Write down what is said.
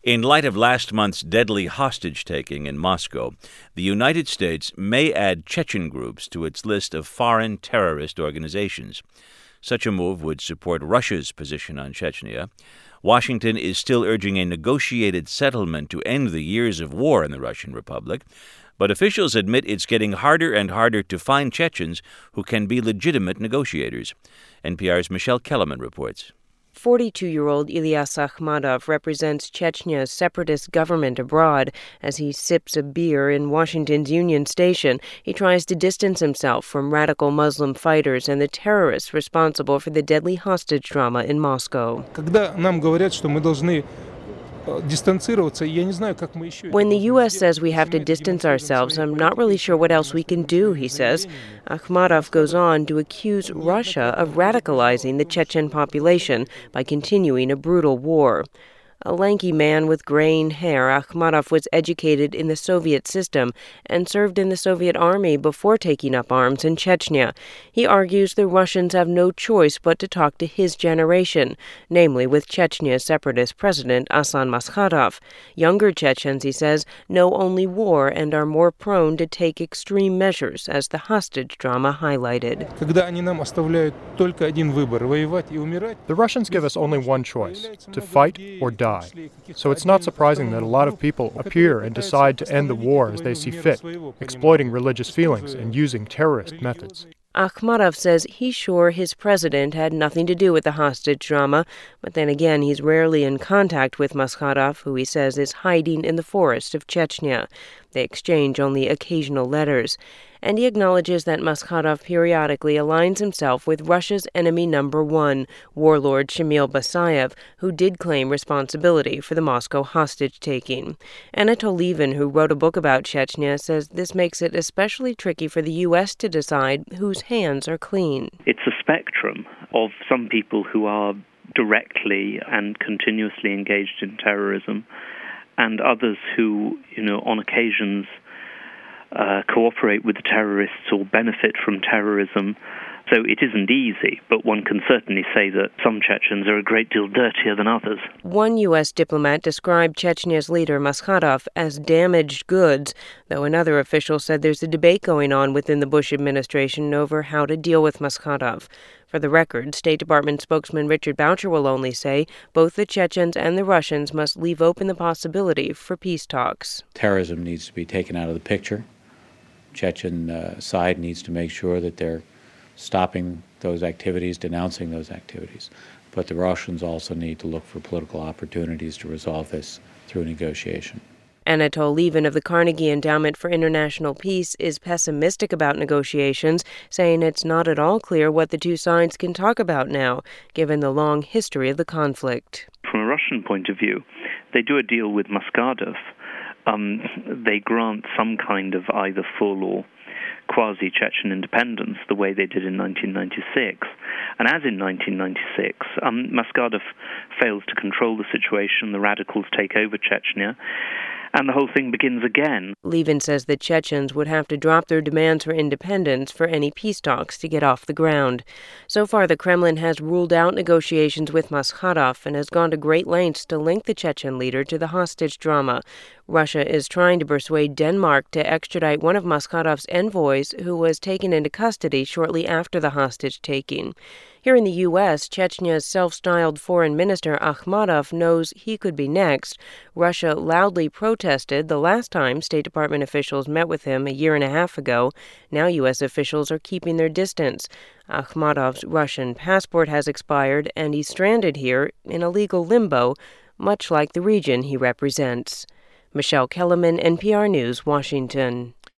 In light of last month's deadly hostage-taking in Moscow, the United States may add Chechen groups to its list of foreign terrorist organizations. Such a move would support Russia's position on Chechnya. Washington is still urging a negotiated settlement to end the years of war in the Russian Republic, but officials admit it's getting harder and harder to find Chechens who can be legitimate negotiators. NPR's Michelle Kellerman reports. 42-year-old Ilyas Akhmatov represents Chechnya's separatist government abroad. As he sips a beer in Washington's Union Station, he tries to distance himself from radical Muslim fighters and the terrorists responsible for the deadly hostage drama in Moscow. When the U.S. says we have to distance ourselves, I'm not really sure what else we can do, he says. Akhmatov goes on to accuse Russia of radicalizing the Chechen population by continuing a brutal war. A lanky man with graying hair, Akhmatov was educated in the Soviet system and served in the Soviet army before taking up arms in Chechnya. He argues the Russians have no choice but to talk to his generation, namely with Chechnya's separatist president Asan Maskhatov. Younger Chechens, he says, know only war and are more prone to take extreme measures, as the hostage drama highlighted. The Russians give us only one choice, to fight or die. So it's not surprising that a lot of people appear and decide to end the war as they see fit, exploiting religious feelings and using terrorist methods. Akhmatov says he's sure his president had nothing to do with the hostage drama, but then again he's rarely in contact with Maskhatov, who he says is hiding in the forest of Chechnya. They exchange only occasional letters. And he acknowledges that Maskhatov periodically aligns himself with Russia's enemy number one, warlord Shamil Basayev, who did claim responsibility for the Moscow hostage-taking. Anatol Levin, who wrote a book about Chechnya, says this makes it especially tricky for the U.S. to decide whose hands are clean. It's a spectrum of some people who are directly and continuously engaged in terrorism, and others who, on occasions cooperate with the terrorists or benefit from terrorism. So it isn't easy, but one can certainly say that some Chechens are a great deal dirtier than others. One U.S. diplomat described Chechnya's leader, Maskhatov, as damaged goods, though another official said there's a debate going on within the Bush administration over how to deal with Maskhatov. For the record, State Department spokesman Richard Boucher will only say both the Chechens and the Russians must leave open the possibility for peace talks. Terrorism needs to be taken out of the picture. Chechen side needs to make sure that they're stopping those activities, denouncing those activities. But the Russians also need to look for political opportunities to resolve this through negotiation. Anatol Levin of the Carnegie Endowment for International Peace is pessimistic about negotiations, saying it's not at all clear what the two sides can talk about now, given the long history of the conflict. From a Russian point of view, they do a deal with Maskadov. They grant some kind of either full or quasi-Chechen independence, the way they did in 1996. And as in 1996, Maskadov fails to control the situation, the radicals take over Chechnya, and the whole thing begins again. Levin says the Chechens would have to drop their demands for independence for any peace talks to get off the ground. So far, the Kremlin has ruled out negotiations with Maskhatov and has gone to great lengths to link the Chechen leader to the hostage drama. Russia is trying to persuade Denmark to extradite one of Maskhatov's envoys who was taken into custody shortly after the hostage-taking. Here in the U.S., Chechnya's self-styled foreign minister Akhmatov knows he could be next. Russia loudly protested the last time State Department officials met with him a year and a half ago. Now U.S. officials are keeping their distance. Akhmatov's Russian passport has expired, and he's stranded here in a legal limbo, much like the region he represents. Michelle Kellerman, NPR News, Washington.